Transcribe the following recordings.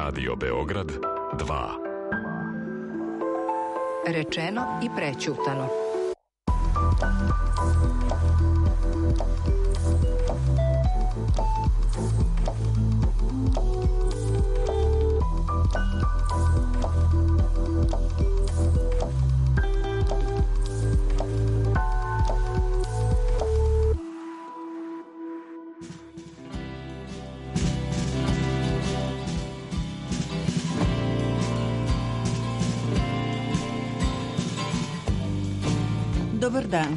Radio Beograd 2. Rečeno i prećutano. Dobar dan.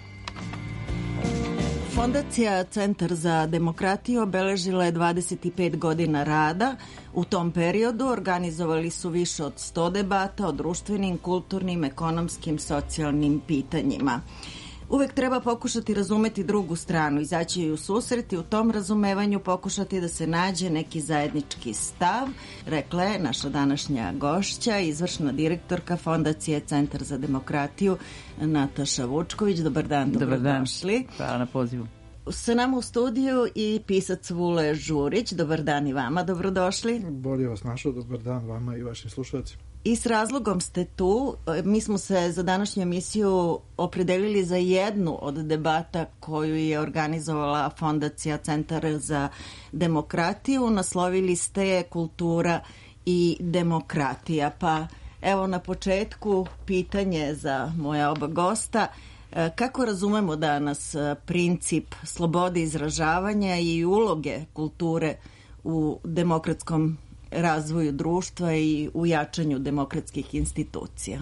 Fondacija Centar za demokratiju obeležila je 25 godina rada. U tom periodu organizovali su više od 100 debata o društvenim, kulturnim, ekonomskim, socijalnim pitanjima. Uvek treba pokušati razumeti drugu stranu, izaći joj u susret i u tom razumevanju pokušati da se nađe neki zajednički stav, rekla je naša današnja gošća, izvršna direktorka Fondacije Centar za demokratiju Nataša Vučković. Dobar dan, dobrodošli. Hvala na pozivu. Sa nama u studiju i pisac Vule Žurić. Dobar dan i vama, dobrodošli. Bolje vas našao, dobar dan vama i vašim slušalcima. I s razlogom ste tu. Mi smo se za današnju emisiju opredelili za jednu od debata koju je organizovala Fondacija Centar za demokratiju. Naslovili ste je Kultura i demokratija. Pa evo na početku pitanje za moja oba gosta. Kako razumemo danas princip slobode izražavanja i uloge kulture u demokratskom razvoju društva i u jačanju demokratskih institucija?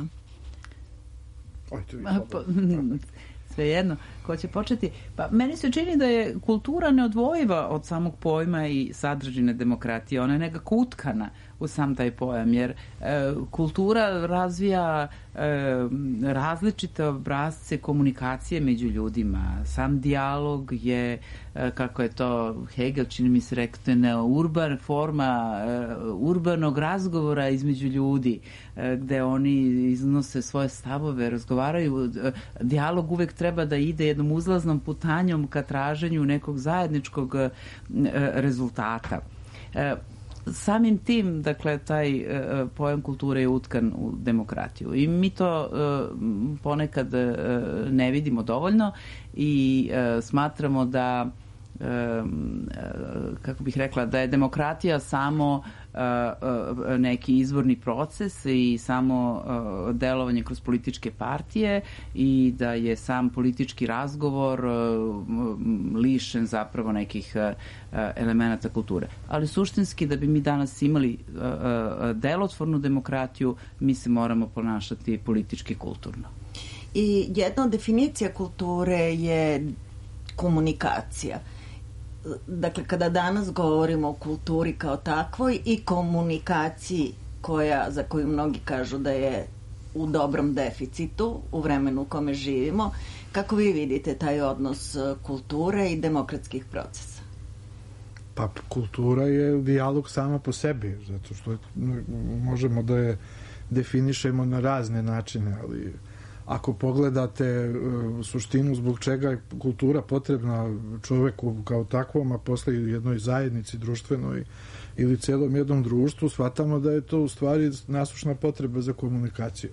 Svejedno, ko će početi? Pa meni se čini da je kultura neodvojiva od samog pojma i sadržine demokratije. Ona je nekako utkana u sam taj pojam, jer kultura razvija različite obrazce komunikacije među ljudima. Sam dijalog je, kako je to Hegel, čini mi se rekao, forma urbanog razgovora između ljudi, gde oni iznose svoje stavove, razgovaraju. Dijalog uvek treba da ide jednom uzlaznom putanjom ka traženju nekog zajedničkog rezultata. Samim tim, dakle, taj pojam kulture je utkan u demokratiju i mi to ponekad ne vidimo dovoljno i smatramo da, kako bih rekla, da je demokratija samo neki izvorni proces i samo delovanje kroz političke partije i da je sam politički razgovor lišen zapravo nekih elemenata kulture. Ali suštinski, da bi mi danas imali delotvornu demokratiju, mi se moramo ponašati politički kulturno. I jedna od definicija kulture je komunikacija. Dakle, kada danas govorimo o kulturi kao takvoj i komunikaciji za koju mnogi kažu da je u dobrom deficitu u vremenu u kome živimo, kako vi vidite taj odnos kulture i demokratskih procesa? Pa kultura je dijalog sama po sebi, zato što možemo da je definišemo na razne načine, ali ako pogledate suštinu zbog čega je kultura potrebna čoveku kao takvom, a posle i jednoj zajednici društvenoj ili celom jednom društvu, shvatamo da je to u stvari nasušna potreba za komunikaciju.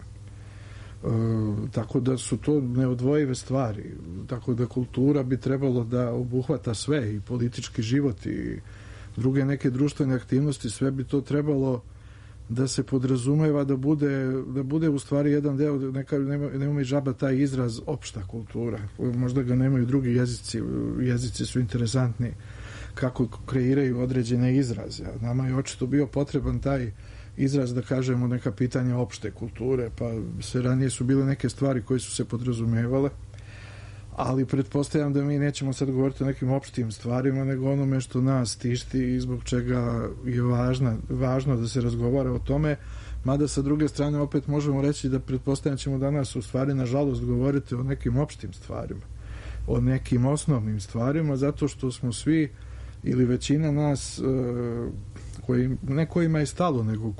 Tako da su to neodvojive stvari. Tako da kultura bi trebalo da obuhvata sve, i politički život i druge neke društvene aktivnosti, sve bi to trebalo da se podrazumeva da bude u stvari jedan deo, nema i žaba taj izraz opšta kultura. Možda ga nemaju drugi jezici su interesantni kako kreiraju određene izraze. Nama je očito bio potreban taj izraz da kažemo neka pitanja opšte kulture, pa sve ranije su bile neke stvari koje su se podrazumevale, ali pretpostavljam da mi nećemo sad govoriti o nekim opštim stvarima, nego onome što nas tišti i zbog čega je važno da se razgovara o tome, mada sa druge strane opet možemo reći da pretpostavljam ćemo danas u stvari nažalost govoriti o nekim opštim stvarima, o nekim osnovnim stvarima, zato što smo svi ili većina nas ne kojima je stalo, nego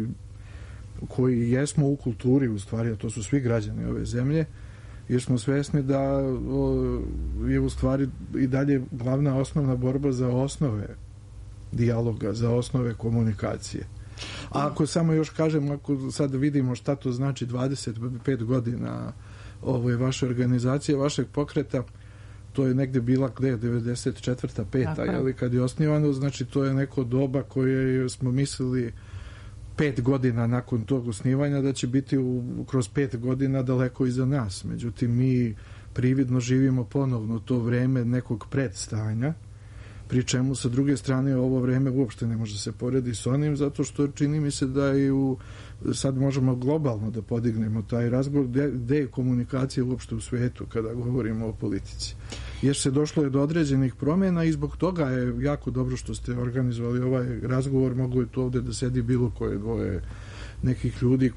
koji jesmo u kulturi u stvari, a to su svi građani ove zemlje, jer smo svesni da je u stvari i dalje glavna osnovna borba za osnove dijaloga, za osnove komunikacije. A ako samo još kažem, ako sad vidimo šta to znači 25 godina vaše organizacije, vašeg pokreta, to je negde bila 94. 5. kad je osnivano, znači to je neko doba koje smo mislili 5 godina nakon tog osnivanja da će biti kroz 5 godina daleko iza nas. Međutim, mi prividno živimo ponovno to vreme nekog predstanja, pri čemu sa druge strane ovo vreme uopšte ne može se porediti s onim, zato što čini mi se da i sad možemo globalno da podignemo taj razgovor, gde je komunikacija uopšte u svetu kada govorimo o politici. Jer se došlo je do određenih promjena i zbog toga je jako dobro što ste organizovali ovaj razgovor. Mogu je tu ovde da sedi bilo koje dvoje nekih ljudi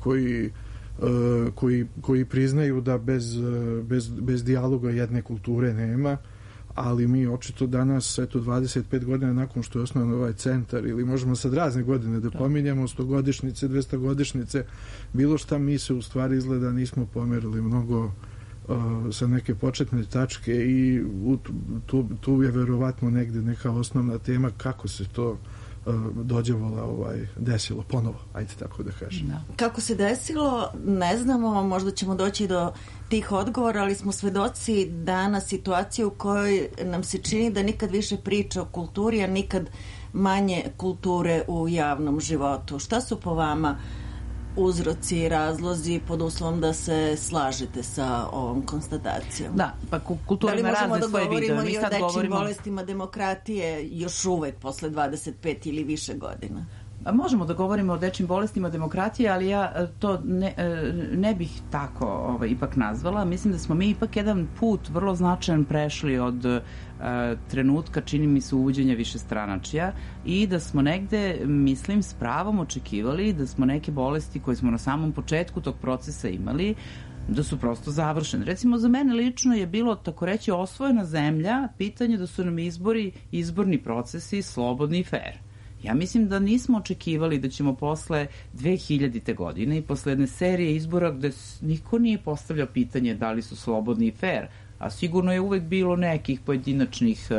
koji priznaju da bez dijaloga jedne kulture nema, ali mi očito danas, eto 25 godina nakon što je osnovan ovaj centar, ili možemo sad razne godine da pominjamo, 100-godišnjice, 200-godišnjice, bilo šta, mi se u stvari izgleda nismo pomerili mnogo sa neke početne tačke i tu je verovatno negde neka osnovna tema kako se to dođevola desilo ponovo, ajde tako da kažem. Da. Kako se desilo, ne znamo, možda ćemo doći do tih odgovora, ali smo svedoci danas situacije u kojoj nam se čini da nikad više priča o kulturi, a nikad manje kulture u javnom životu. Šta su po vama uzroci i razlozi pod uslovom da se slažete sa ovom konstatacijom? Da, pa kultura ima razne svoje vidove. Da li možemo da govorimo i o dečjim bolestima demokratije još uvek posle 25 ili više godina? Možemo da govorimo o dečjim bolestima demokratije, ali ja to ne bih tako ipak nazvala. Mislim da smo mi ipak jedan put vrlo značajan prešli od trenutka, čini mi se, uvođenja višestranačja i da smo negde, mislim, s pravom očekivali da smo neke bolesti koje smo na samom početku tog procesa imali, da su prosto završene. Recimo, za mene lično je bilo, tako reći, osvojena zemlja pitanje da su nam izborni procesi slobodni i fair. Ja mislim da nismo očekivali da ćemo posle 2000. godine i posle jedne serije izbora gde niko nije postavljao pitanje da li su slobodni i fair, a sigurno je uvek bilo nekih pojedinačnih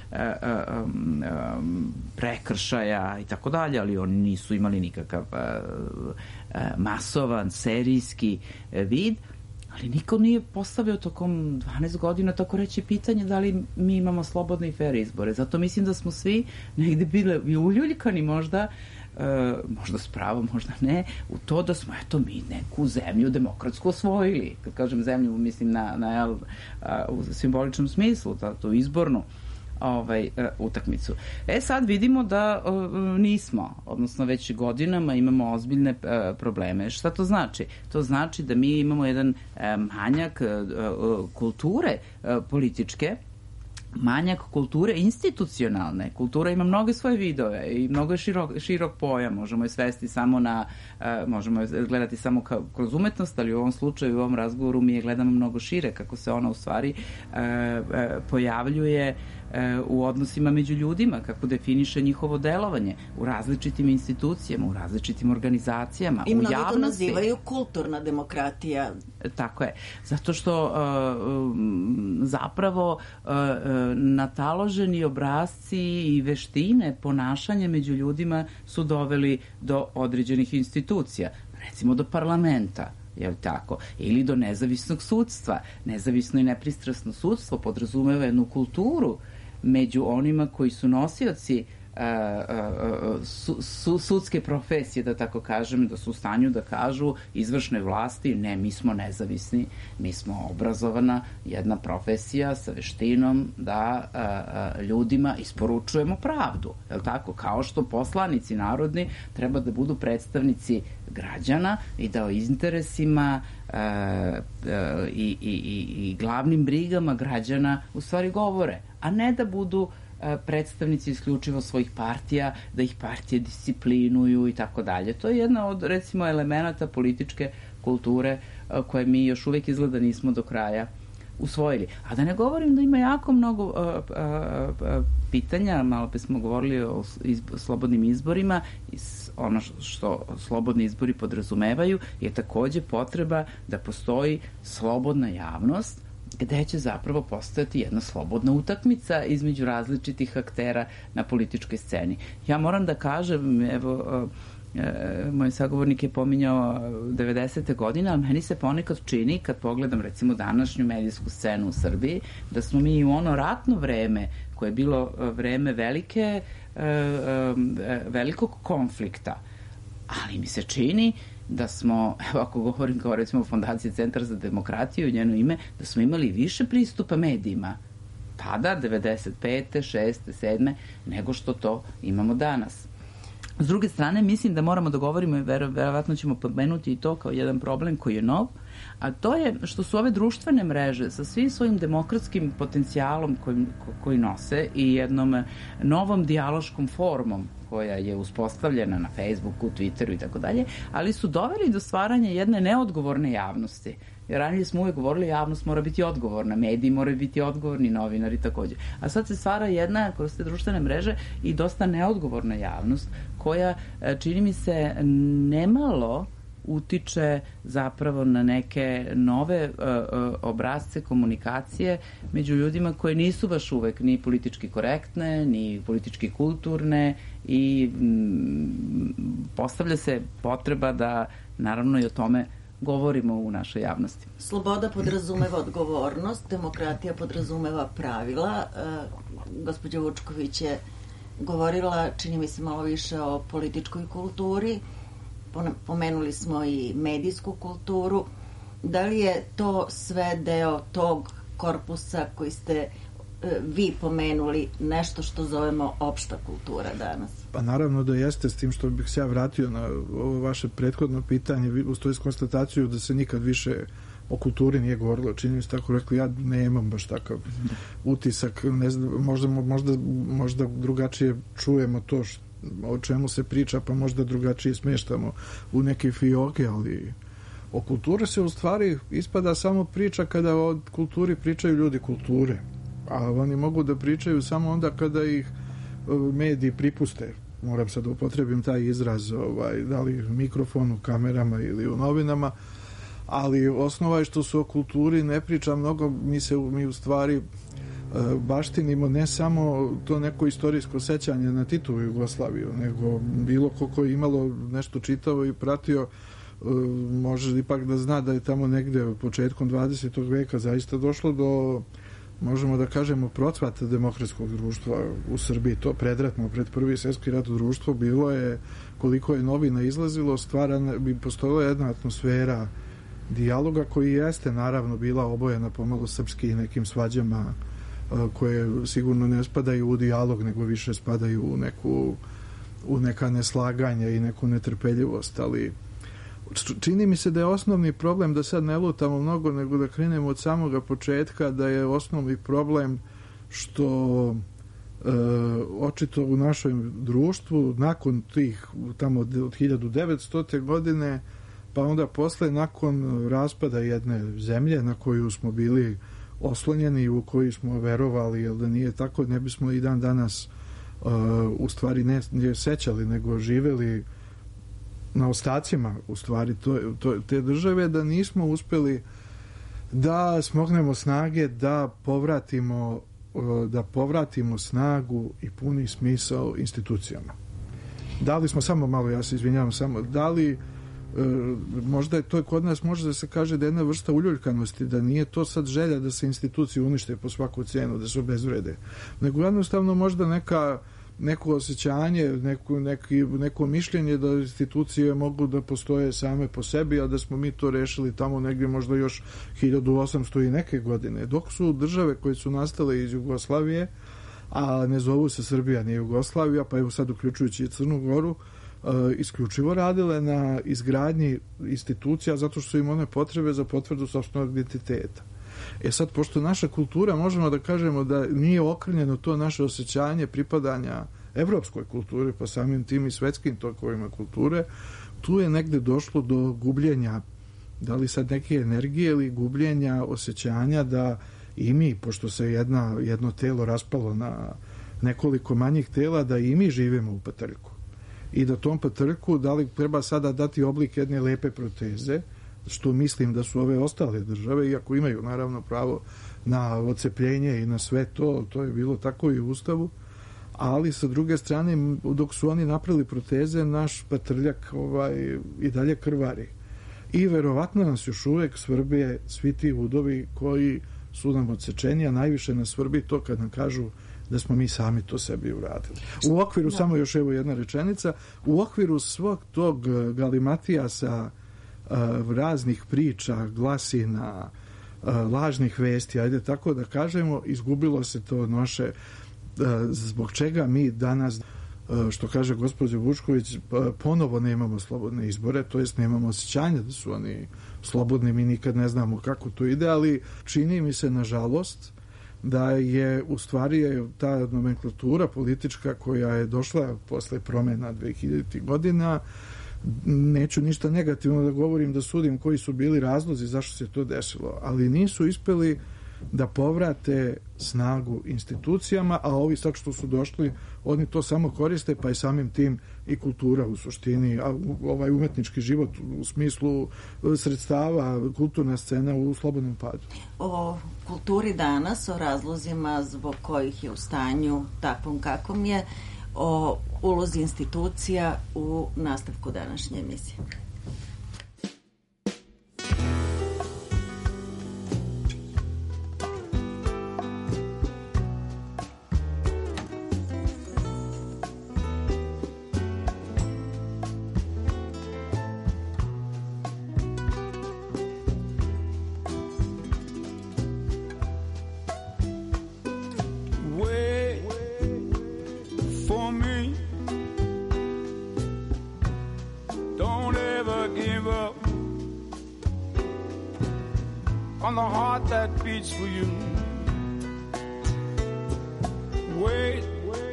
prekršaja i tako dalje, ali oni nisu imali nikakav masovan, serijski vid, ali niko nije postavio tokom 12 godina, tako reći, pitanje da li mi imamo slobodne i fair izbore. Zato mislim da smo svi negde bili uljuljkani možda s pravom, možda ne, u to da smo, eto, mi neku zemlju demokratsku osvojili. Kad kažem zemlju, mislim u simboličnom smislu, tu izbornu utakmicu. Sad vidimo da nismo, odnosno već godinama imamo ozbiljne probleme. Šta to znači? To znači da mi imamo jedan manjak kulture političke, manjak kulture institucionalne. Kultura ima mnoge svoje vidove i mnogo je širok pojam. Možemo je svesti samo možemo je gledati samo kroz umetnost, ali u ovom slučaju, u ovom razgovoru mi je gledamo mnogo šire, kako se ona u stvari pojavljuje u odnosima među ljudima, kako definiše njihovo delovanje u različitim institucijama, u različitim organizacijama, u javnosti. I mnogi to nazivaju kulturna demokratija. Tako je. Zato što zapravo nataloženi obrasci i veštine ponašanja među ljudima su doveli do određenih institucija. Recimo do parlamenta, je li tako? Ili do nezavisnog sudstva. Nezavisno i nepristrasno sudstvo podrazumeva jednu kulturu među onima koji su nosioci sudske profesije, da tako kažem, da su u stanju da kažu izvršnoj vlasti, ne, mi smo nezavisni, mi smo obrazovana jedna profesija sa veštinom da ljudima isporučujemo pravdu, je li tako? Kao što poslanici narodni treba da budu predstavnici građana i da o interesima i glavnim brigama građana u stvari govore, a ne da budu predstavnici isključivo svojih partija, da ih partije disciplinuju i tako dalje. To je jedna od, recimo, elemenata političke kulture koje mi još uvek izgleda nismo do kraja usvojili. A da ne govorim da ima jako mnogo pitanja, malo pe smo govorili o slobodnim izborima, ono što slobodni izbori podrazumevaju je takođe potreba da postoji slobodna javnost gde će zapravo postojati jedna slobodna utakmica između različitih aktera na političkoj sceni. Ja moram da kažem, evo, moj sagovornik je pominjao 90. godine, ali meni se ponekad čini, kad pogledam recimo današnju medijsku scenu u Srbiji, da smo mi u ono ratno vreme, koje je bilo vreme velikog konflikta, ali mi se čini da smo, evo ako govorim kao recimo o Fondaciji Centar za demokratiju i njeno ime, da smo imali više pristupa medijima tada, 95. 6. 7. nego što to imamo danas. S druge strane, mislim da moramo da govorimo i verovatno ćemo pomenuti i to kao jedan problem koji je nov, a to je što su ove društvene mreže sa svim svojim demokratskim potencijalom koji nose i jednom novom dijaloškom formom koja je uspostavljena na Facebooku, Twitteru i tako dalje, ali su doveli do stvaranja jedne neodgovorne javnosti. Jer ranije smo uvek govorili javnost mora biti odgovorna, mediji moraju biti odgovorni, novinari takođe. A sad se stvara jedna, kroz te društvene mreže, i dosta neodgovorna javnost koja, čini mi se, nemalo utiče zapravo na neke nove obrazce komunikacije među ljudima koje nisu baš uvek ni politički korektne, ni politički kulturne i postavlja se potreba da naravno i o tome govorimo u našoj javnosti. Sloboda podrazumeva odgovornost, demokratija podrazumeva pravila. Gospođa Vučković je govorila, čini mi se, malo više o političkoj kulturi. Pomenuli smo i medijsku kulturu. Da li je to sve deo tog korpusa koji ste vi pomenuli, nešto što zovemo opšta kultura danas? Pa naravno da jeste, s tim što bih se ja vratio na ovo vaše prethodno pitanje, ustoji s konstataciju da se nikad više o kulturi nije govorilo. Čini mi se tako rekli, ja nemam baš takav utisak, ne znam, možda drugačije čujemo to o čemu se priča, pa možda drugačije smeštamo u neke fioke, ali o kulturi se u stvari ispada samo priča kada o kulturi pričaju ljudi kulture, a oni mogu da pričaju samo onda kada ih mediji pripuste. Moram sad da upotrebim taj izraz, da li mikrofonu, kamerama ili u novinama, ali osnova je što se o kulturi ne priča mnogo, mi u stvari baštinimo ne samo to neko istorijsko sećanje na Titovu Jugoslaviju, nego bilo ko je imalo nešto čitavo i pratio, može ipak da zna da je tamo negde početkom 20. veka zaista došlo do, možemo da kažemo, procvata demokratskog društva u Srbiji. To predratno, pred Prvi svjetski rat društvo bilo je, koliko je novina izlazilo, bi postojala jedna atmosfera dijaloga koji jeste naravno bila obojena pomalo srpski i nekim svađama koje sigurno ne spadaju u dijalog, nego više spadaju u neka neslaganja i neku netrpeljivost, ali čini mi se da je osnovni problem, da sad ne lutamo mnogo, nego da krenemo od samoga početka, da je osnovni problem što očito u našem društvu nakon tih tamo od 1900. godine pa onda posle, nakon raspada jedne zemlje na koju smo bili oslonjeni i u koju smo verovali, jer da nije tako ne bismo i dan danas u stvari ne sećali, nego živeli na ostacima u stvari te države, da nismo uspeli da smognemo snage da povratimo snagu i puni smisao institucijama. Da li smo, samo malo, ja se izvinjavam, da li možda je to kod nas, može da se kaže da je jedna vrsta uljuljkanosti, da nije to sad želja da se institucije unište po svaku cijenu, da se obezvrede, nego jednostavno možda neko osjećanje, neko mišljenje da institucije mogu da postoje same po sebi, a da smo mi to rešili tamo negdje možda još 1800 i neke godine, dok su države koje su nastale iz Jugoslavije, a ne zovu se Srbija ni Jugoslavija, pa evo sad uključujući i Crnu Goru, isključivo radile na izgradnji institucija zato što su im one potrebe za potvrdu sopstvenog identiteta. Sad, pošto naša kultura, možemo da kažemo da nije okrnjeno to naše osjećanje pripadanja evropskoj kulturi, pa samim tim i svetskim tokovima kulture, tu je negde došlo do gubljenja, da li sad neke energije ili gubljenja osjećanja da i mi, pošto se jedno telo raspalo na nekoliko manjih tela, da i mi živimo u Patrljiku. I da tom Patrljiku, da li treba sada dati oblik jedne lepe proteze, što mislim da su ove ostale države, iako imaju naravno pravo na odcepljenje i na sve to je bilo tako i u Ustavu, ali sa druge strane, dok su oni napravili proteze, naš patrljak i dalje krvari. I verovatno nas još uvek svrbe svi ti udovi koji su nam odsečeni, a najviše nas svrbi to kad nam kažu da smo mi sami to sebi uradili. U okviru, samo još evo jedna rečenica, u okviru svog tog galimatijasa raznih priča, glasina, lažnih vesti, ajde tako da kažemo, izgubilo se to naše, zbog čega mi danas, što kaže gospođa Vučković, ponovo nemamo slobodne izbore, to jest nemamo osjećanja da su oni slobodni, mi nikad ne znamo kako to ide, ali čini mi se, nažalost, da je u stvari ta nomenklatura politička koja je došla posle promena 2000. godina, neću ništa negativno da govorim, da sudim koji su bili razlozi zašto se to desilo, ali nisu uspeli da povrate snagu institucijama, a ovi sad što su došli, oni to samo koriste, pa i samim tim i kultura u suštini, a ovaj umetnički život u smislu sredstava, kulturna scena u slobodnom padu. O kulturi danas, o razlozima zbog kojih je u stanju takvom kakvom je, o ulozi institucija u nastavku današnje emisije. On the heart that beats for you. Wait,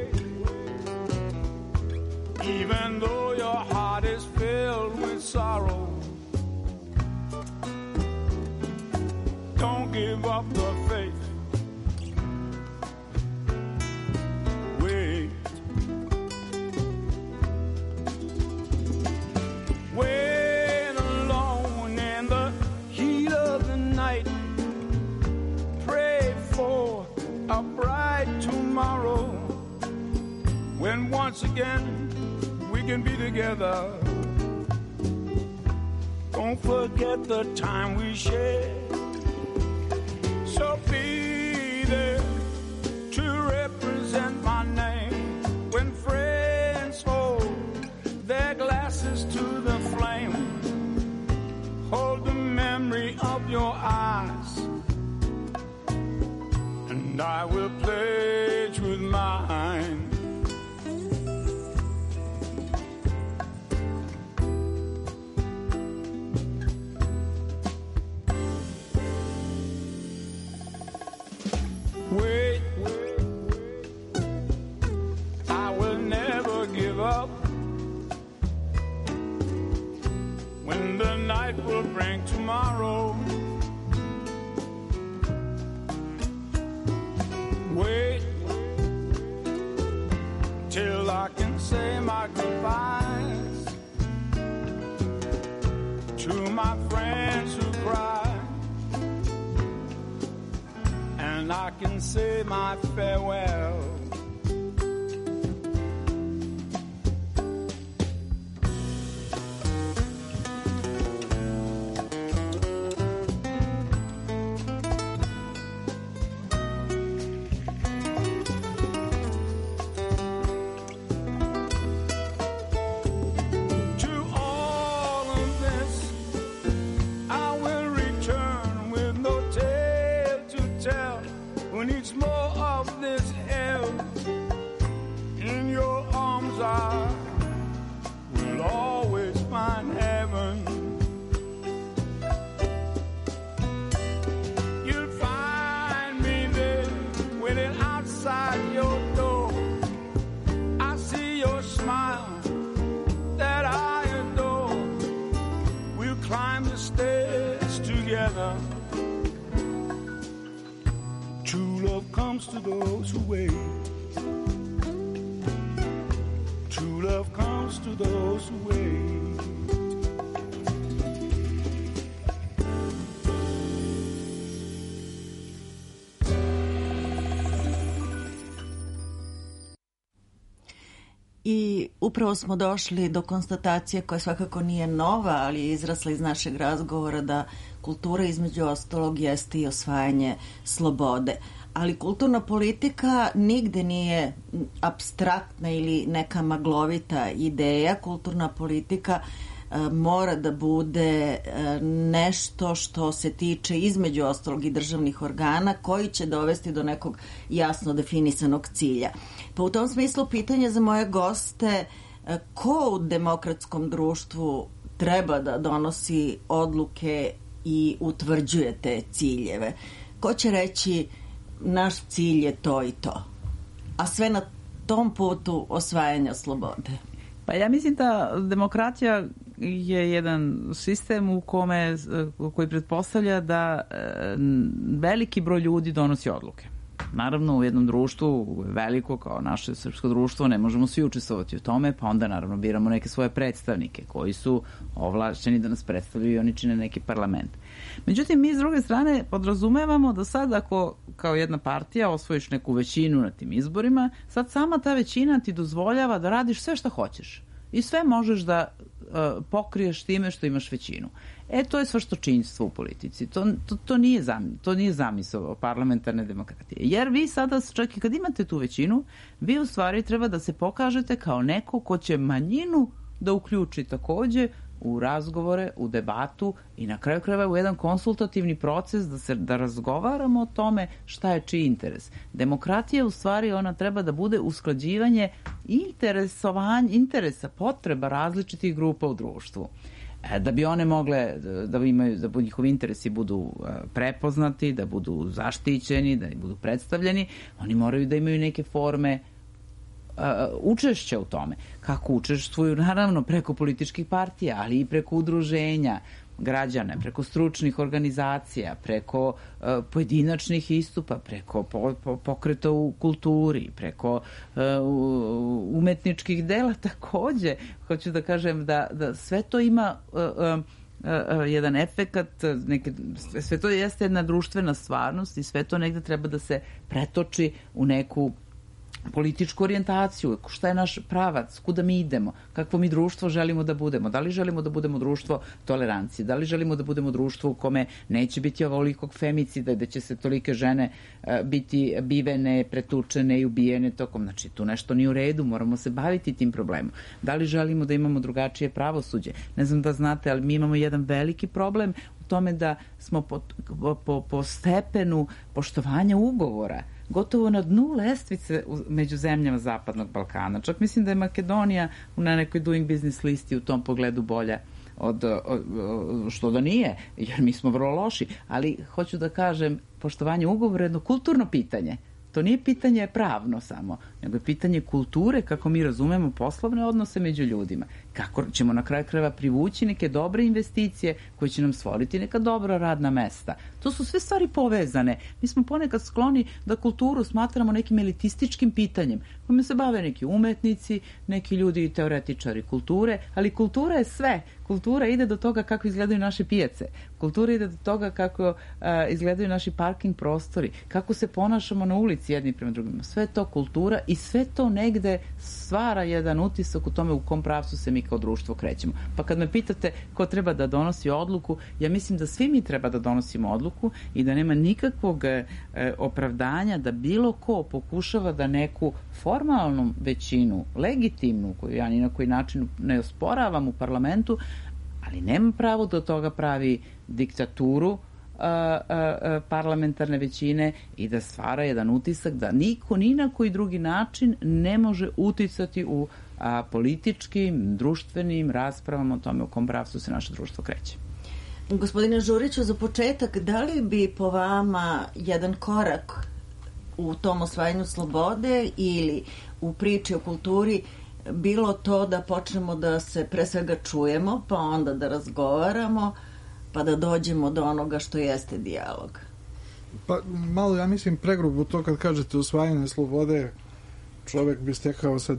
even though your heart is filled with sorrow, don't give up the faith. Wait, wait alone in the heat of the night. Pray for a bright tomorrow when once again we can be together. Don't forget the time we shared. So be there to represent my name when friends hold their glasses to the flame. Hold the memory of your eyes, and I will pledge with mine. Wait, I will never give up. When the night will bring tomorrow. Wait till I can say my goodbyes to my friends who cry, and I can say my farewell. To those who wait, true love comes to those who wait. I upravo smo došli do konstatacije koja svakako nije nova, ali je izrasla iz našeg razgovora da kultura između ostalog jeste i osvajanje slobode. Ali kulturna politika nigde nije apstraktna ili neka maglovita ideja. Kulturna politika mora da bude nešto što se tiče između ostalog i državnih organa koji će dovesti do nekog jasno definisanog cilja. Pa u tom smislu pitanje za moje goste, ko u demokratskom društvu treba da donosi odluke i utvrđuje te ciljeve? Ko će reći naš cilj je to i to, a sve na tom putu osvajanja slobode? Pa ja mislim da demokratija je jedan sistem koji pretpostavlja da veliki broj ljudi donosi odluke. Naravno, u jednom društvu veliko kao naše srpsko društvo ne možemo svi učestvovati u tome, pa onda naravno biramo neke svoje predstavnike koji su ovlašćeni da nas predstavljaju i oni čine neki parlament. Međutim, mi s druge strane podrazumevamo da sad ako kao jedna partija osvojiš neku većinu na tim izborima, sad sama ta većina ti dozvoljava da radiš sve što hoćeš i sve možeš da pokriješ time što imaš većinu. To je svaštočinjstvo u politici. To nije zamisao parlamentarne demokratije. Jer vi sada, čak i kad imate tu većinu, vi u stvari treba da se pokažete kao neko ko će manjinu da uključi takođe u razgovore, u debatu i na kraju krajeva u jedan konsultativni proces da razgovaramo o tome šta je čiji interes. Demokratija u stvari ona treba da bude usklađivanje interesa, potreba različitih grupa u društvu. Da bi one mogle da njihovi interesi budu prepoznati, da budu zaštićeni, da budu predstavljeni, oni moraju da imaju neke forme učešća u tome. Kako učestvuju? Naravno preko političkih partija, ali i preko udruženja građana, preko stručnih organizacija, preko pojedinačnih istupa, preko pokreta u kulturi, preko umetničkih dela takođe. Hoću da kažem da sve to ima jedan efekat, sve to jeste jedna društvena stvarnost i sve to negde treba da se pretoči u neku političku orijentaciju, šta je naš pravac, kuda mi idemo, kakvo mi društvo želimo da budemo, da li želimo da budemo društvo tolerancije, da li želimo da budemo društvo u kome neće biti ovolikog femicida, da će se tolike žene biti bivene, pretučene i ubijene tokom, znači tu nešto nije u redu, moramo se baviti tim problemom. Da li želimo da imamo drugačije pravosuđe? Ne znam da znate, ali mi imamo jedan veliki problem u tome da smo po stepenu poštovanja ugovora gotovo na dnu lestvice među zemljama Zapadnog Balkana. Čak mislim da je Makedonija na nekoj Doing Business listi u tom pogledu bolja što da nije, jer mi smo vrlo loši. Ali hoću da kažem, poštovanje ugovora je jedno kulturno pitanje. To nije pitanje pravno samo, nego je pitanje kulture, kako mi razumemo poslovne odnose među ljudima. Kako ćemo na kraju krajeva privući neke dobre investicije koje će nam stvoriti neka dobra radna mesta. To su sve stvari povezane. Mi smo ponekad skloni da kulturu smatramo nekim elitističkim pitanjem, kojima se bave neki umetnici, neki ljudi i teoretičari kulture, ali kultura je sve. Kultura ide do toga kako izgledaju naše pijace. Kultura ide do toga kako izgledaju naši parking prostori, kako se ponašamo na ulici jedni prema drugima. Sve to kultura i sve to negde stvara jedan utisak u tome u kom pravcu se mi kao društvo krećemo. Pa kad me pitate ko treba da donosi odluku, ja mislim da svi mi treba da donosimo odluku i da nema nikakvog opravdanja da bilo ko pokušava da neku formalnu većinu, legitimnu, koju ja ni na koji način ne osporavam u parlamentu, ali nema pravo da od toga pravi diktaturu parlamentarne većine i da stvara jedan utisak da niko ni na koji drugi način ne može uticati u političkim, društvenim raspravama o tome u kom pravcu se naše društvo kreće. Gospodine Žuriću, za početak, da li bi po vama jedan korak u tom osvajanju slobode ili u priči o kulturi bilo to da počnemo da se pre svega čujemo, pa onda da razgovaramo, pa da dođemo do onoga što jeste dijalog? Pa malo, ja mislim, pregrubo to kad kažete osvajanje slobode, čovek bi stekao sad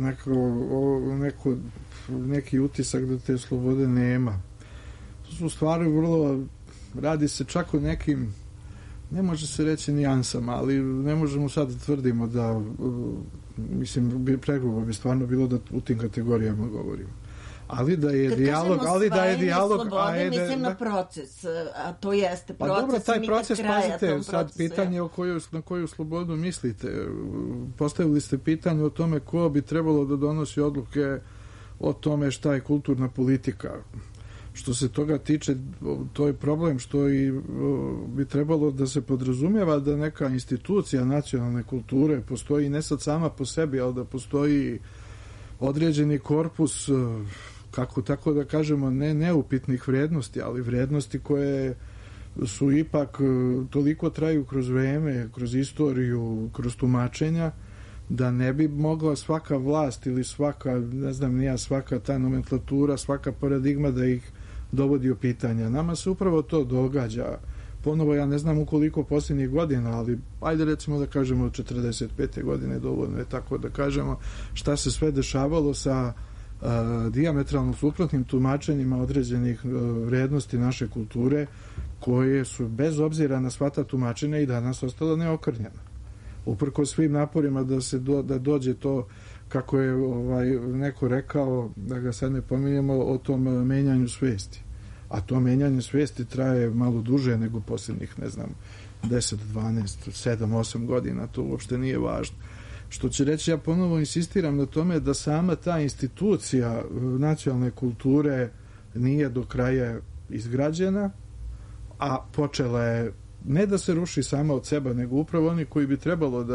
neki utisak da te slobode nema. To su stvari vrlo, radi se čak o nekim ne može se reći nijansama, ali ne možemo sad da tvrdimo da, mislim, pregrubo bi stvarno bilo da u tim kategorijama govorimo. Ali da je dijalog, slobode, mislim na proces, a to jeste proces. Pa dobro, taj proces, pazite, sad pitanje na koju slobodu mislite. Postavili ste pitanje o tome ko bi trebalo da donosi odluke o tome šta je kulturna politika. Što se toga tiče, to je problem što i bi trebalo da se podrazumijeva da neka institucija nacionalne kulture postoji ne sad sama po sebi, ali da postoji određeni korpus, kako tako da kažemo, ne neupitnih vrijednosti, ali vrijednosti koje su ipak toliko traju kroz vreme, kroz istoriju, kroz tumačenja, da ne bi mogla svaka vlast ili svaka, ne znam nija, svaka ta nomenklatura, svaka paradigma da ih dovodi u pitanja. Nama se upravo to događa. Ponovo, ja ne znam u koliko posljednjih godina, ali ajde recimo da kažemo od 45. godine dovoljno je tako da kažemo šta se sve dešavalo sa dijametralno suprotnim tumačenjima određenih vrijednosti naše kulture koje su bez obzira na sva ta tumačenja i danas ostala neokrnjena. Uprkos svim naporima da dođe to, kako je neko rekao, da ga sad ne pominjemo, o tom menjanju svesti. A to menjanje svesti traje malo duže nego posljednjih, ne znam, 10, 12, 7, 8 godina, to uopšte nije važno. Što će reći, ja ponovo insistiram na tome da sama ta institucija nacionalne kulture nije do kraja izgrađena, a počela je ne da se ruši sama od sebe, nego upravo oni koji bi trebalo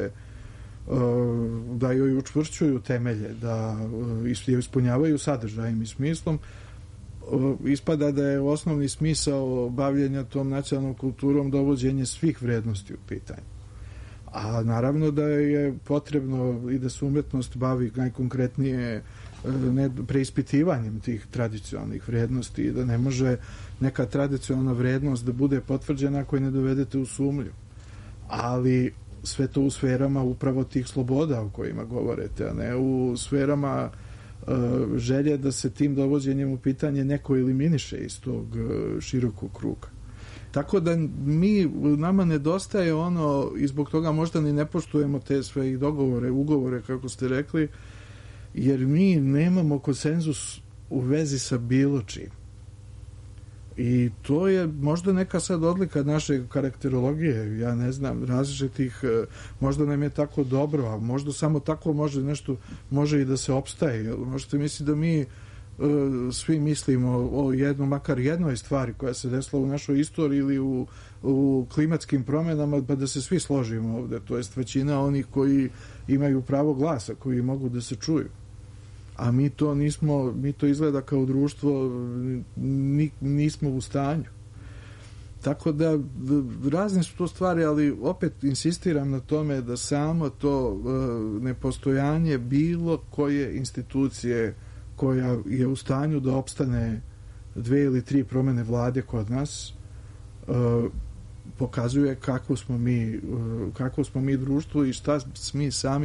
da joj učvršćuju temelje, da ispunjavaju sadržajem i smislom, ispada da je osnovni smisao bavljenja tom nacionalnom kulturom dovođenje svih vrednosti u pitanju. A naravno da je potrebno i da se umetnost bavi najkonkretnije preispitivanjem tih tradicionalnih vrednosti i da ne može neka tradicionalna vrednost da bude potvrđena ako je ne dovedete u sumnju. Ali sve to u sferama upravo tih sloboda o kojima govorite, a ne u sferama želje da se tim dovođenjem u pitanje neko eliminiše iz tog širokog kruga. Tako da nama nedostaje ono, i zbog toga možda ni ne poštujemo te sve i dogovore, ugovore, kako ste rekli, jer mi nemamo konsenzus u vezi sa bilo čim. I to je možda neka sad odlika naše karakterologije, ja ne znam, različitih, možda nam je tako dobro, a možda samo tako može i da se opstaje. Možete misliti da mi svi mislimo o makar jednoj stvari koja se desila u našoj istoriji ili u klimatskim promjenama, pa da se svi složimo ovde, to jest većina onih koji imaju pravo glasa, koji mogu da se čuju. A mi to izgleda kao društvo nismo u stanju. Tako da razne su to stvari, ali opet insistiram na tome da samo to nepostojanje bilo koje institucije koja je u stanju da opstane 2 ili 3 promene vlade kod nas pokazuje kako smo mi društvo i šta mi sami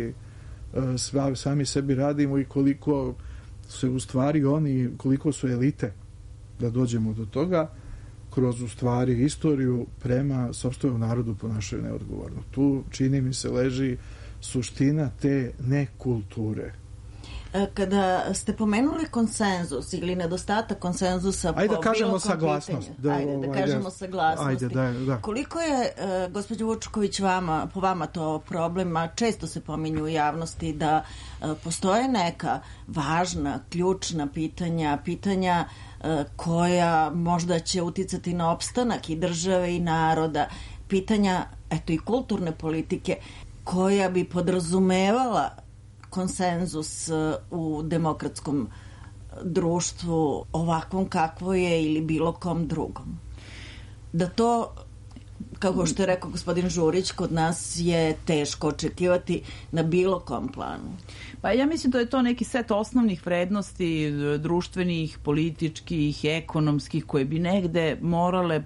sebi radimo i koliko se u stvari koliko su elite da dođemo do toga kroz u stvari istoriju prema sopstvenom narodu ponašaju neodgovorno. Tu čini mi se leži suština te nekulture. Kada ste pomenuli konsenzus ili nedostatak konsenzusa po bilo kom pitanju, da kažemo saglasnosti. Da. Koliko je, gospođo Vučković, po vama to problem, a često se pominju u javnosti da postoje neka važna, ključna pitanja koja možda će uticati na opstanak i države i naroda, pitanja, eto i kulturne politike, koja bi podrazumevala konsenzus u demokratskom društvu ovakvom kakvo je ili bilo kom drugom. Da to, kako što je rekao gospodin Žurić, kod nas je teško očekivati na bilo kom planu. Pa ja mislim da je to neki set osnovnih vrednosti društvenih, političkih, ekonomskih, koje bi negde morale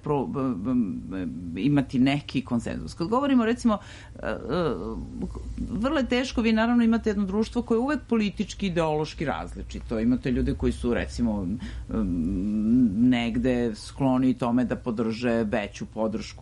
imati neki konsenzus. Kad govorimo, recimo, vrlo je teško, vi naravno imate jedno društvo koje je uvek politički, ideološki različito. Imate ljude koji su, recimo, negde skloni tome da podrže veću podršku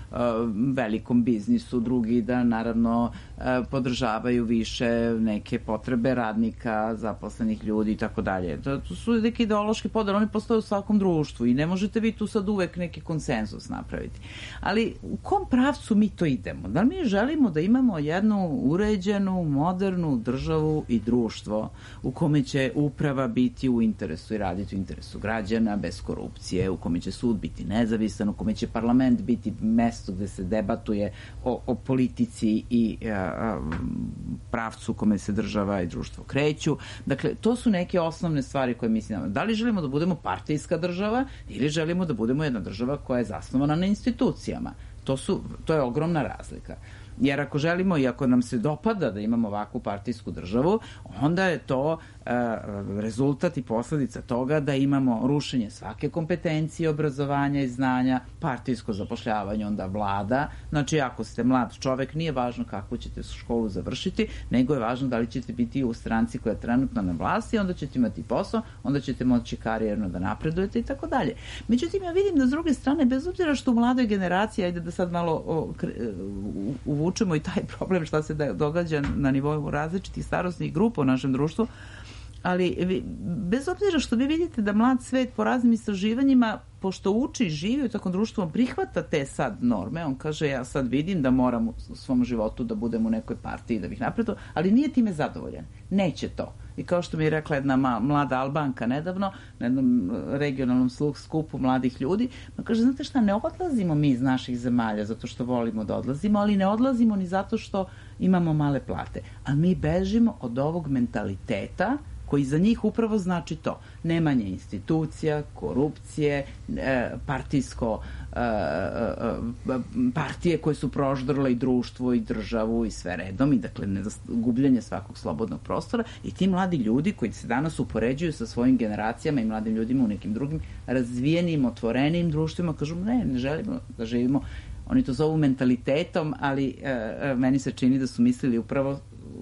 velikom biznisu, drugi da naravno podržavaju više neke potrebe radnika, zaposlenih ljudi i tako dalje. To su neki ideološki podel, oni postoje u svakom društvu i ne možete vi tu sad uvek neki konsenzus napraviti. Ali u kom pravcu mi to idemo? Da li mi želimo da imamo jednu uređenu, modernu državu i društvo u kome će uprava biti u interesu i raditi u interesu građana, bez korupcije, u kome će sud biti nezavisan, u kome će parlament biti mesto gde se debatuje o politici i pravcu u kome se država i društvo kreću. Dakle, to su neke osnovne stvari koje mislim. Da li želimo da budemo partijska država ili želimo da budemo jedna država koja je zasnovana na institucijama? To je ogromna razlika. Jer ako želimo i ako nam se dopada da imamo ovakvu partijsku državu, onda je to rezultat i posledica toga da imamo rušenje svake kompetencije, obrazovanja i znanja, partijsko zapošljavanje, onda vlada. Znači, ako ste mlad čovek, nije važno kako ćete školu završiti, nego je važno da li ćete biti u stranci koja je trenutno na vlasti, onda ćete imati posao, onda ćete moći karijerno da napredujete i tako dalje. Međutim, ja vidim da s druge strane, bez obzira što u mladoj generaciji, ajde da sad malo uvučemo i taj problem šta se događa na nivou različitih starosnih grupa u našem društvu, ali bez obzira što vi vidite da mlad svet po raznim istraživanjima, pošto uči i živi u takvom društvu, on prihvata te sad norme, on kaže ja sad vidim da moram u svom životu da budem u nekoj partiji da bih napredovao, ali nije time zadovoljan. Neće to. I kao što mi je rekla jedna mlada Albanka nedavno, na jednom regionalnom skupu mladih ljudi, ona kaže, znate šta, ne odlazimo mi iz naših zemalja zato što volimo da odlazimo, ali ne odlazimo ni zato što imamo male plate. A mi bežimo od ovog mentaliteta koji za njih upravo znači to. Nemanje institucija, korupcije, partije koje su proždrle i društvo i državu i sve redom i dakle gubljenje svakog slobodnog prostora i ti mladi ljudi koji se danas upoređuju sa svojim generacijama i mladim ljudima u nekim drugim razvijenim, otvorenim društvima kažu ne želimo da živimo, oni to zovu mentalitetom, ali meni se čini da su mislili upravo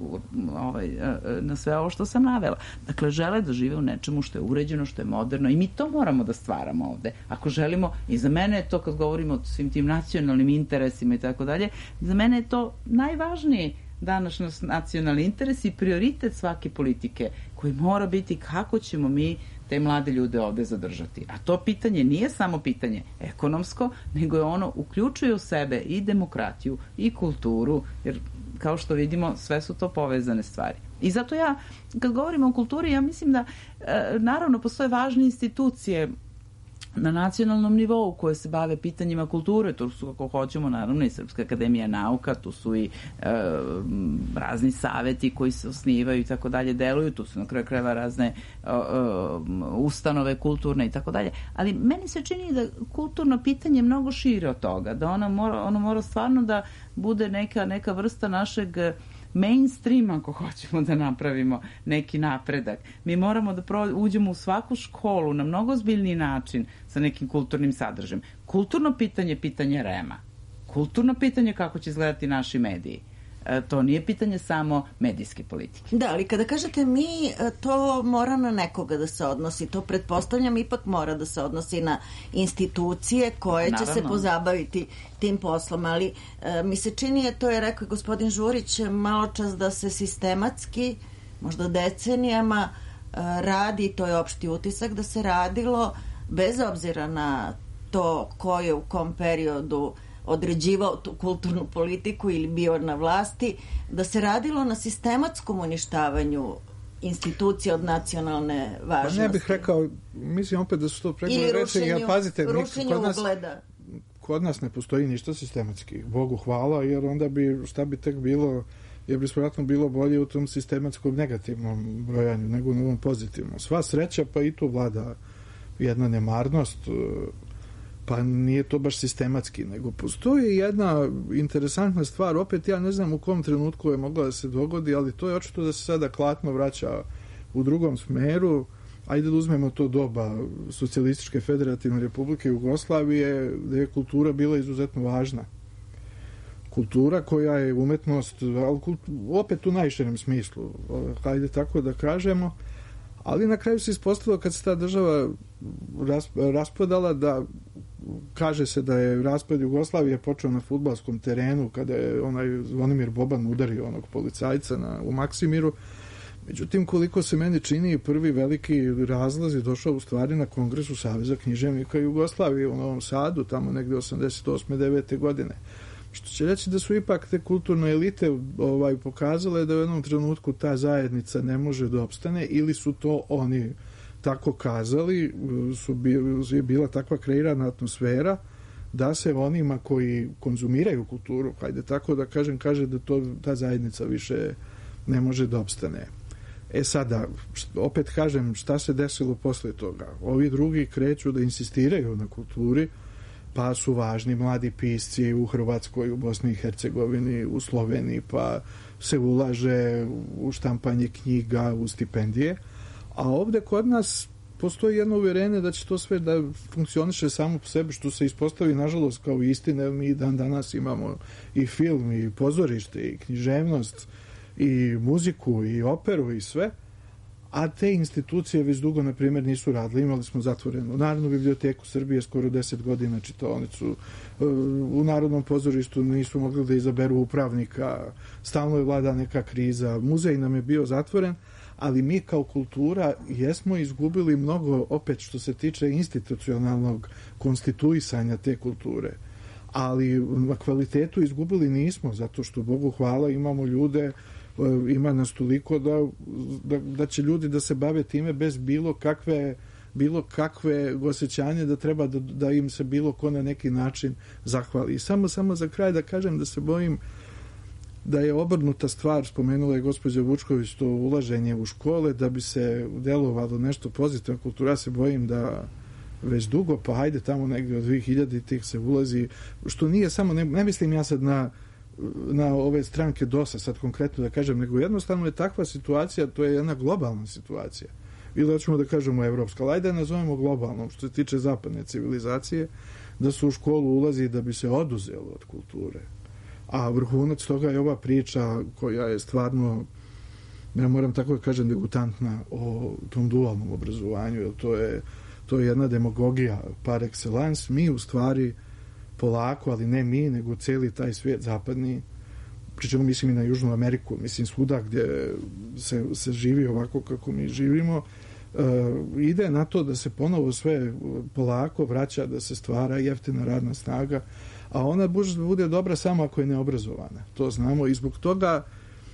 na sve ovo što sam navela. Dakle, žele da žive u nečemu što je uređeno, što je moderno i mi to moramo da stvaramo ovde. Ako želimo, i za mene je to kad govorimo o svim tim nacionalnim interesima i tako dalje, za mene je to najvažniji današnji nacionalni interes i prioritet svake politike koji mora biti kako ćemo mi te mlade ljude ovde zadržati. A to pitanje nije samo pitanje ekonomsko, nego je ono uključuje u sebe i demokratiju i kulturu, jer kao što vidimo, sve su to povezane stvari. I zato ja, kad govorimo o kulturi, ja mislim da, naravno, postoje važne institucije na nacionalnom nivou koje se bave pitanjima kulture, to su, kako hoćemo, naravno i Srpska akademija nauka, tu su i razni saveti koji se osnivaju i tako dalje, deluju, tu su na kraju krajeva razne ustanove kulturne i tako dalje, ali meni se čini da kulturno pitanje je mnogo šire od toga, da ono mora stvarno da bude neka vrsta našeg mainstream, ako hoćemo da napravimo neki napredak. Mi moramo da uđemo u svaku školu na mnogo ozbiljniji način sa nekim kulturnim sadržajem. Kulturno pitanje je pitanje REM-a. Kulturno pitanje kako će izgledati naši mediji. To nije pitanje samo medijske politike. Da, ali kada kažete mi, to mora na nekoga da se odnosi. To pretpostavljam ipak mora da se odnosi na institucije koje će se pozabaviti tim poslom. Ali mi se čini, to je rekao gospodin Žurić malo čas, da se sistematski, možda decenijama radi, to je opšti utisak, da se radilo bez obzira na to ko je u kom periodu određivao tu kulturnu politiku ili bio na vlasti, da se radilo na sistematskom uništavanju institucija od nacionalne važnosti. Pa ne bih rekao, mislim opet da su to preglede reči, ja pazite, kod nas ne postoji ništa sistematski, Bogu hvala, jer onda šta bi tek bilo, jer bi vjerojatno bilo bolje u tom sistematskom negativnom brojanju nego u ovom pozitivnom. Sva sreća, pa i tu vlada jedna nemarnost, pa nije to baš sistematski, nego postoji jedna interesantna stvar, opet ja ne znam u kom trenutku je mogla da se dogodi, ali to je očito da se sada klatno vraća u drugom smeru. Ajde da uzmemo to doba Socijalističke federativne republike Jugoslavije, gde je kultura bila izuzetno važna. Kultura koja je umetnost, opet u najširem smislu, ajde tako da kažemo, ali na kraju se ispostavilo kad se ta država raspadala da kaže se da je raspad Jugoslavije počeo na fudbalskom terenu kada je onaj Zvonimir Boban udario onog policajca u Maksimiru. Međutim, koliko se meni čini, prvi veliki razlaz je došao u stvari na Kongresu Saveza književnika Jugoslavije u Novom Sadu, tamo negde 88. 9. godine. Što će reći da su ipak te kulturne elite pokazale da u jednom trenutku ta zajednica ne može da opstane, ili su to oni tako kazali, je bila takva kreirana atmosfera da se onima koji konzumiraju kulturu, hajde tako da kažem, kaže da ta zajednica više ne može da opstane. Sada, opet kažem, šta se desilo posle toga? Ovi drugi kreću da insistiraju na kulturi, pa su važni mladi pisci u Hrvatskoj, u Bosni i Hercegovini, u Sloveniji, pa se ulaže u štampanje knjiga, u stipendije. A ovde kod nas postoji jedno uvjerenje da će to sve da funkcioniše samo po sebi, što se ispostavi nažalost kao istina. Mi danas imamo i film, i pozorište, i književnost, i muziku, i operu, i sve, a te institucije već dugo, na primjer, nisu radile. Imali smo zatvorenu Narodnu biblioteku Srbije, skoro 10 godina čitaonicu, u Narodnom pozorištu nisu mogli da izaberu upravnika, stalno je vlada neka kriza, muzej nam je bio zatvoren, ali mi kao kultura jesmo izgubili mnogo, opet što se tiče institucionalnog konstituisanja te kulture. Ali na kvalitetu izgubili nismo, zato što, Bogu hvala, imamo ljude, ima nas toliko da će ljudi da se bave time bez bilo kakve osjećanje da treba da im se bilo ko na neki način zahvali. I samo za kraj da kažem da se bojim da je obrnuta stvar, spomenula je gospođa Vučković, to ulaženje u škole, da bi se delovalo nešto pozitivno kultura. Ja se bojim da već dugo, pa hajde tamo negdje od 2000-ih se ulazi, što nije samo, ne mislim ja sad na ove stranke DOS-a, sad konkretno da kažem, nego jednostavno je takva situacija, to je jedna globalna situacija. Ili hoćemo da kažemo evropska, ali ajde da nazovemo globalnom, što se tiče zapadne civilizacije, da se u školu ulazi da bi se oduzelo od kulture. A vrhunac toga je ova priča koja je stvarno, ja moram tako da kažem, degutantna o tom dualnom obrazovanju, jer to je jedna demagogija par excellence. Mi u stvari polako, ali ne mi, nego cijeli taj svijet zapadni, pričemu mislim i na Južnu Ameriku, mislim svuda gdje se živi ovako kako mi živimo, ide na to da se ponovo sve polako vraća, da se stvara jeftina radna snaga, a ona bude dobra samo ako je neobrazovana. To znamo i zbog toga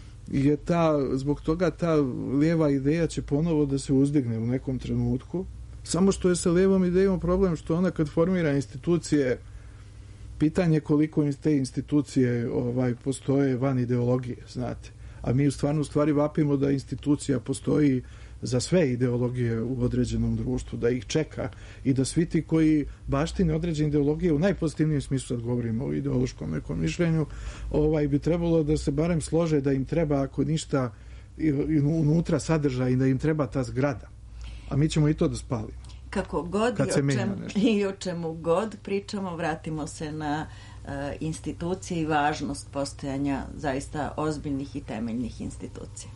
ta lijeva ideja će ponovo da se uzdigne u nekom trenutku. Samo što je sa lijevom idejom problem što ona kad formira institucije, pitanje koliko te institucije postoje van ideologije, znate. A mi u stvari vapimo da institucija postoji za sve ideologije u određenom društvu, da ih čeka i da svi ti koji baštine određene ideologije u najpozitivnijem smislu, sad govorimo o ideološkom nekom mišljenju, bi trebalo da se barem slože da im treba, ako ništa, unutra sadržaj i da im treba ta zgrada. A mi ćemo i to da spalimo. Kako god i o čemu god pričamo, vratimo se na institucije i važnost postojanja zaista ozbiljnih i temeljnih institucija.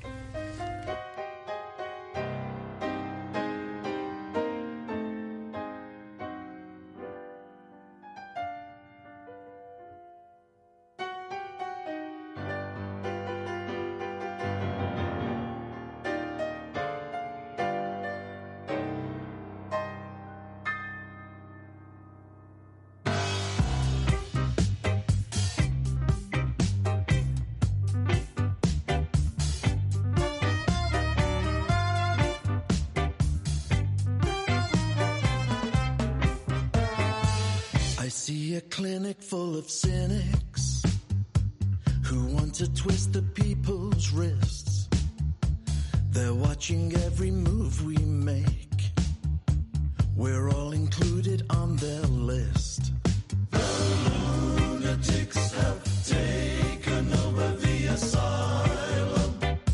See a clinic full of cynics who want to twist the people's wrists. They're watching every move we make. We're all included on their list. The lunatics have taken over the asylum.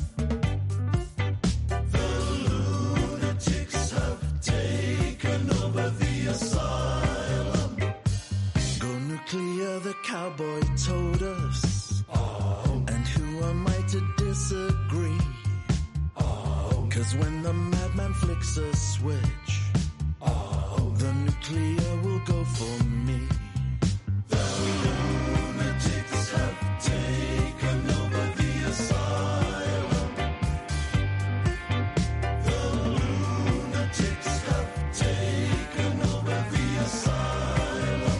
The lunatics have taken over the asylum. Go nuclear, the cowboy told us. Oh. And who am I to disagree? Oh. 'Cause when the madman flicks a switch, The nuclear will go for me. The lunatics have taken over the asylum. The lunatics have taken over the asylum.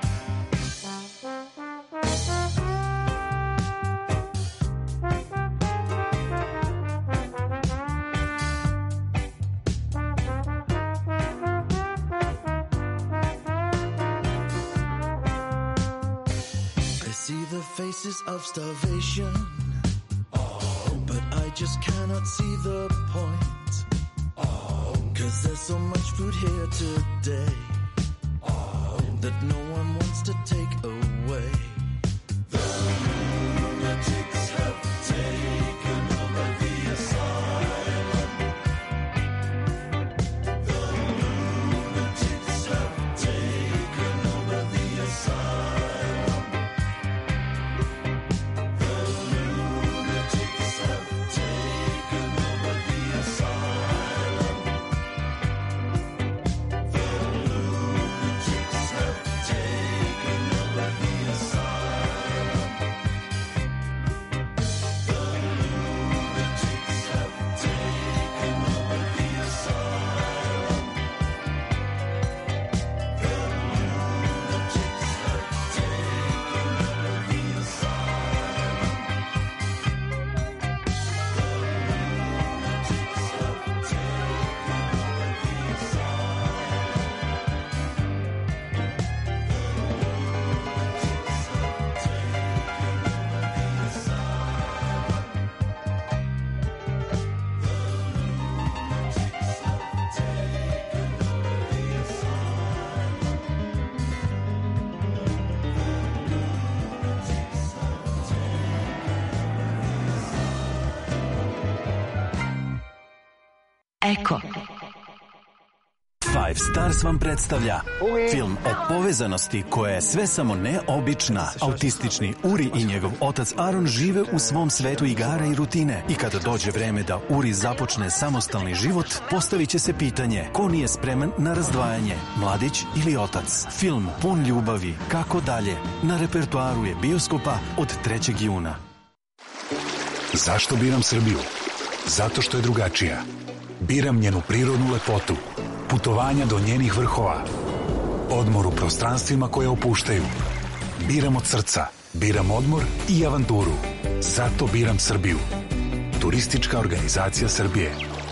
See the faces of starvation, but I just cannot see the point. 'Cause there's so much food here today that no one wants to take away. The lunatics have taken over the asylum. The lunatics have taken over the asylum. The lunatics have taken over the asylum. The lunatics have taken over the asylum. The lunatics have taken over the asylum. The lunatics have taken over the Eko. Five Stars vam predstavlja film o povezanosti koja je sve samo neobična. Autistični Uri i njegov otac Aron žive u svom svetu igara i rutine. I kada dođe vreme da Uri započne samostalni život, postavit će se pitanje ko nije spreman na razdvajanje, mladić ili otac. Film pun ljubavi, kako dalje, na repertoaru je bioskopa od 3. juna. Zašto biram Srbiju? Zato što je drugačija. Biram njenu prirodnu lepotu, putovanja do njenih vrhova, odmor u prostranstvima koje opuštaju. Biram od srca, biram odmor i avanturu. Zato biram Srbiju. Turistička organizacija Srbije.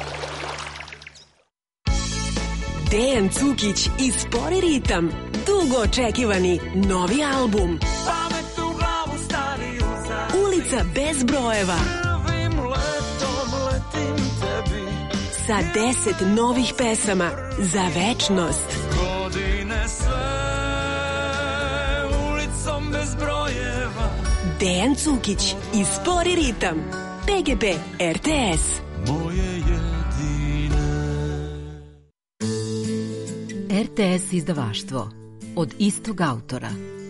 Dejan Cukić i Spori ritam. Dugo očekivani novi album. Ulica bez brojeva. Sa 10 novih pesama za večnost. Godine sve ulicom bez brojeva. Dejan Cukić i Spori ritam. PGP RTS. Moje jedine. RTS izdavaštvo od istog autora.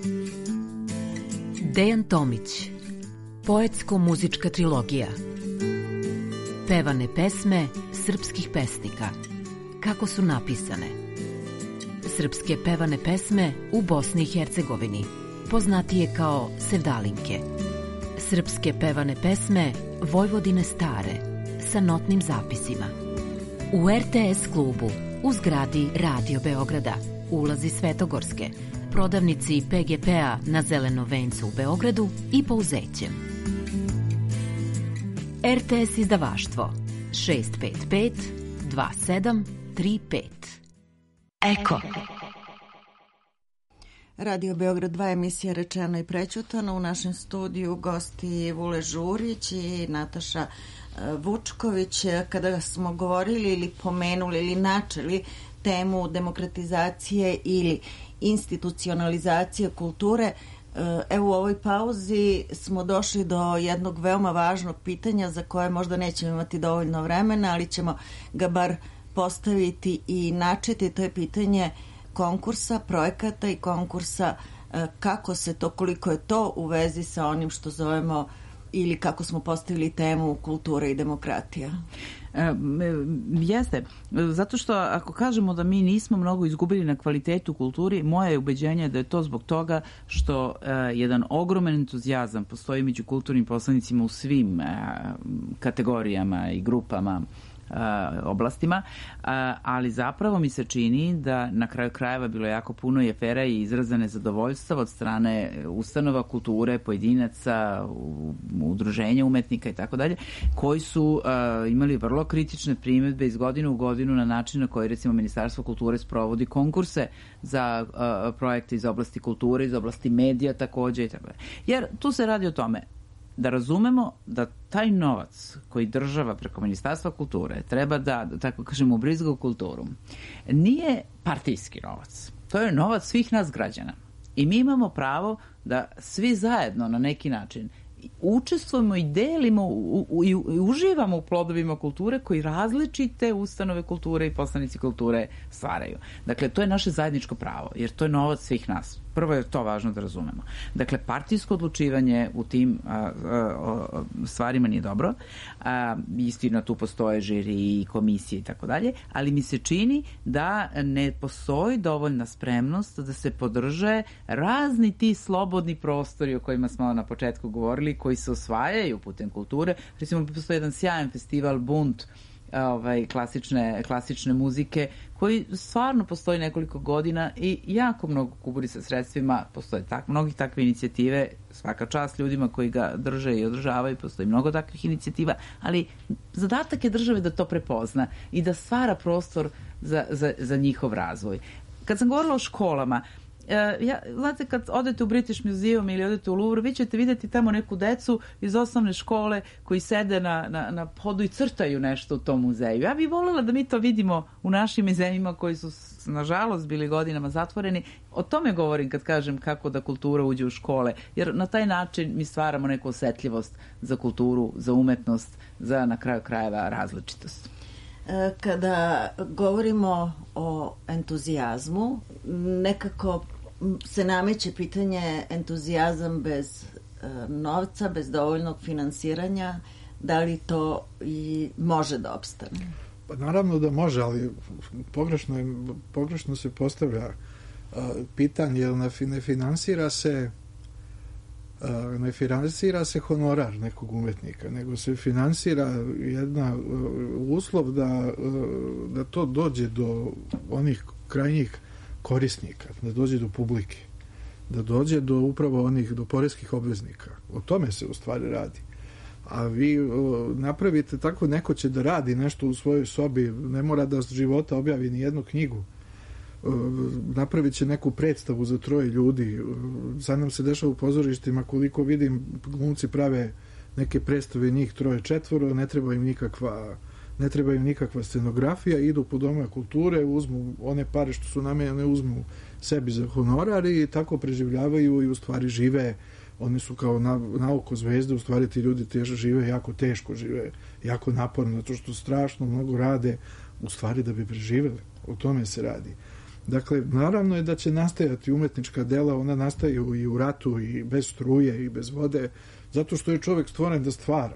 Dejan Tomić. Poetsko-muzička trilogija. Pevane pesme srpskih pesnika. Kako su napisane. Srpske pevane pesme u Bosni i Hercegovini, poznatije kao sevdalinke. Srpske pevane pesme Vojvodine stare, sa notnim zapisima. U RTS klubu, u zgradi Radio Beograda, ulazi Svetogorske, prodavnici PGP-a na Zelenom vencu u Beogradu i Pouzećem. RTS izdavaštvo 655 2735. Eko. Radio Beograd 2, emisija Rečeno i prećutano. U našem studiju gosti Vule Žurić i Nataša Vučković. Kada smo govorili ili pomenuli ili načeli temu demokratizacije ili institucionalizacije kulture, evo u ovoj pauzi smo došli do jednog veoma važnog pitanja za koje možda nećemo imati dovoljno vremena, ali ćemo ga bar postaviti i načeti. To je pitanje konkursa, projekata i konkursa, kako se to, koliko je to u vezi sa onim što zovemo ili kako smo postavili temu kultura i demokratija. Jeste, zato što ako kažemo da mi nismo mnogo izgubili na kvalitetu kulturi, moje ubeđenje je da je to zbog toga što jedan ogroman entuzijazam postoji među kulturnim poslanicima u svim kategorijama i grupama, oblastima, ali zapravo mi se čini da na kraju krajeva bilo jako puno i afera i izraza nezadovoljstva od strane ustanova kulture, pojedinaca, udruženja umetnika i tako dalje, koji su imali vrlo kritične primedbe iz godine u godinu na način na koji recimo Ministarstvo kulture sprovodi konkurse za projekte iz oblasti kulture, iz oblasti medija takođe i tako dalje. Jer tu se radi o tome da razumemo da taj novac koji država preko Ministarstva kulture treba da tako kažemo, ubrizga u kulturu, nije partijski novac. To je novac svih nas građana. I mi imamo pravo da svi zajedno na neki način učestvujemo i delimo i uživamo u plodovima kulture koji različite ustanove kulture i poslanici kulture stvaraju. Dakle, to je naše zajedničko pravo, jer to je novac svih nas. Prvo je to važno da razumemo. Dakle, partijsko odlučivanje u tim stvarima nije dobro. Istina, tu postoje žiri i komisije i tako dalje, ali mi se čini da ne postoji dovoljna spremnost da se podrže razni ti slobodni prostori o kojima smo na početku govorili, koji se osvajaju putem kulture. Recimo, postoji jedan sjajan festival Bunt, klasične muzike, koji stvarno postoji nekoliko godina i jako mnogo kuburi sa sredstvima, postoje mnogi takve inicijative, svaka čast ljudima koji ga drže i održavaju, postoji mnogo takvih inicijativa, ali zadatak je države da to prepozna i da stvara prostor za njihov razvoj. Kad sam govorila o školama, znate, kad odete u British Museum ili odete u Louvre, vi ćete vidjeti tamo neku decu iz osnovne škole koji sede na podu i crtaju nešto u tom muzeju. Ja bih voljela da mi to vidimo u našim muzejima koji su, nažalost, bili godinama zatvoreni. O tome govorim kad kažem kako da kultura uđe u škole, jer na taj način mi stvaramo neku osetljivost za kulturu, za umetnost, za na kraju krajeva različitost. Kada govorimo o entuzijazmu, nekako se nameće pitanje entuzijazam bez novca, bez dovoljnog finansiranja, da li to i može da opstane? Pa naravno da može, ali pogrešno se postavlja pitanje, jer ne finansira se honorar nekog umetnika, nego se finansira jedna uslov da to dođe do onih krajnjih korisnika, da dođe do publike, da dođe do upravo do poreskih obveznika. O tome se u stvari radi. A vi napravite tako, neko će da radi nešto u svojoj sobi, ne mora da s života objavi ni jednu knjigu, napravit će neku predstavu za 3 ljudi. Sad nam se dešava u pozorištima, koliko vidim, glumci prave neke predstave, njih 3-4, ne treba im nikakva scenografija, idu po domove kulture, uzmu one pare što su namenjene, uzmu sebi za honorar i tako preživljavaju i u stvari žive. Oni su kao na oko zvezde, u stvari ti ljudi žive jako teško, žive jako naporno, zato što strašno mnogo rade u stvari da bi preživeli. O tome se radi. Dakle, naravno je da će nastajati umetnička dela, ona nastaju i u ratu i bez struje i bez vode, zato što je čovjek stvoren da stvara.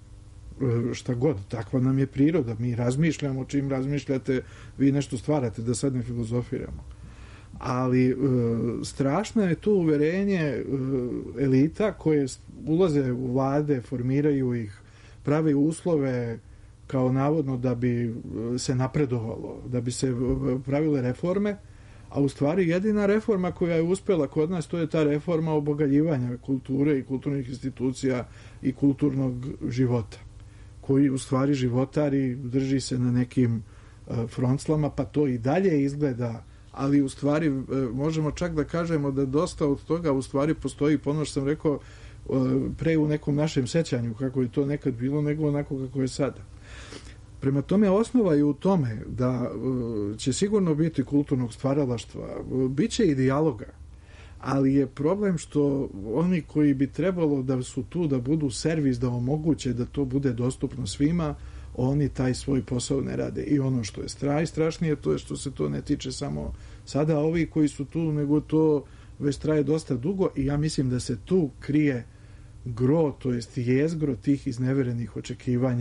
Šta god, takva nam je priroda, mi razmišljamo, čim razmišljate, vi nešto stvarate, da sad ne filozofiramo. Ali strašno je to uverenje elita koje ulaze u vlade, formiraju ih, prave uslove kao navodno da bi se napredovalo, da bi se pravile reforme, a u stvari jedina reforma koja je uspjela kod nas, to je ta reforma obogaljivanja kulture i kulturnih institucija i kulturnog života, koji u stvari životari, drži se na nekim fronclama, pa to i dalje izgleda, ali u stvari možemo čak da kažemo da dosta od toga u stvari postoji, ponovno što sam rekao, pre u nekom našem sećanju, kako je to nekad bilo, nego onako kako je sada. Prema tome, osnova je u tome da će sigurno biti kulturnog stvaralaštva, bit će i dijaloga, ali je problem što oni koji bi trebalo da su tu da budu servis, da omoguće da to bude dostupno svima, oni taj svoj posao ne rade. I ono što je strašnije, to je što se to ne tiče samo sada ovi koji su tu, nego to već traje dosta dugo i ja mislim da se tu krije gro, to jest jezgro tih izneverenih očekivanja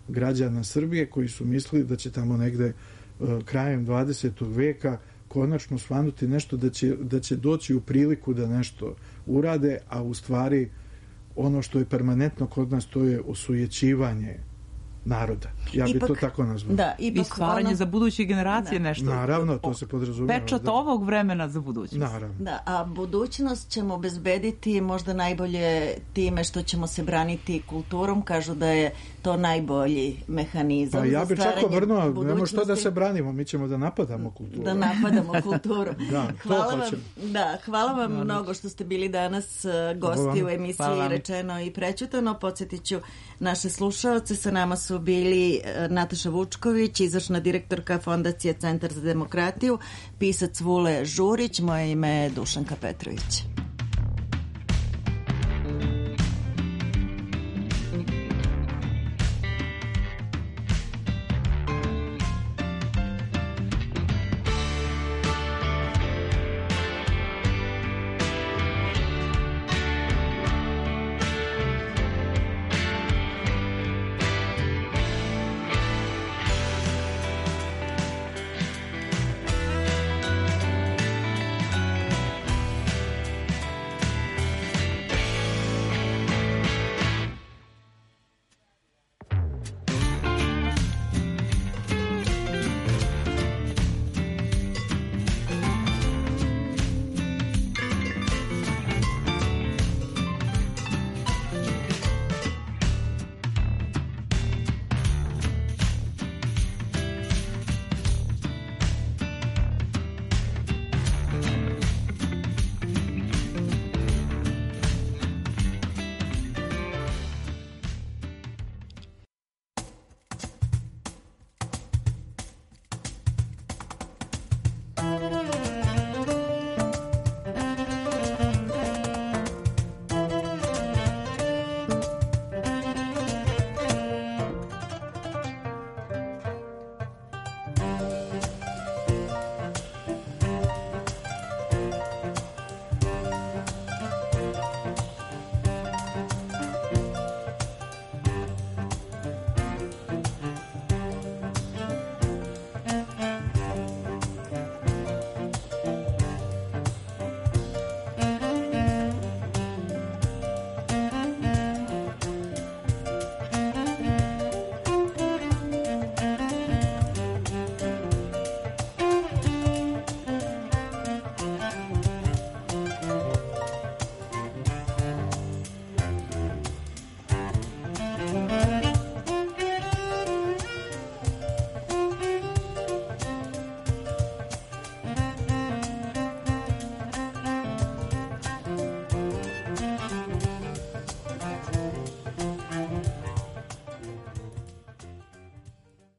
građana Srbije koji su mislili da će tamo negde krajem 20. veka konačno svanuti nešto, da će doći u priliku da nešto urade, a u stvari ono što je permanentno kod nas, to je osujećivanje naroda. Ja bi to tako nazvao. Da, i stvaranje za buduće generacije nešto. Naravno, to se podrazumijeva. Pečat ovog vremena za budućnost. Naravno. Da, a budućnost ćemo obezbediti možda najbolje time što ćemo se braniti kulturom. Kažu da je to najbolji mehanizam. Pa ja bi čak obrnuo, nemo što da se branimo, mi ćemo da napadamo kulturu. Da napadamo kulturu. Da, hvala vam mnogo što ste bili danas gosti u emisiji Rečeno i prećutano. Podsjetit ću naše slušaoce, sa nama su bili Nataša Vučković, izvršna direktorka Fondacije Centar za demokratiju, pisac Vule Žurić, moje ime je Dušanka Petrović.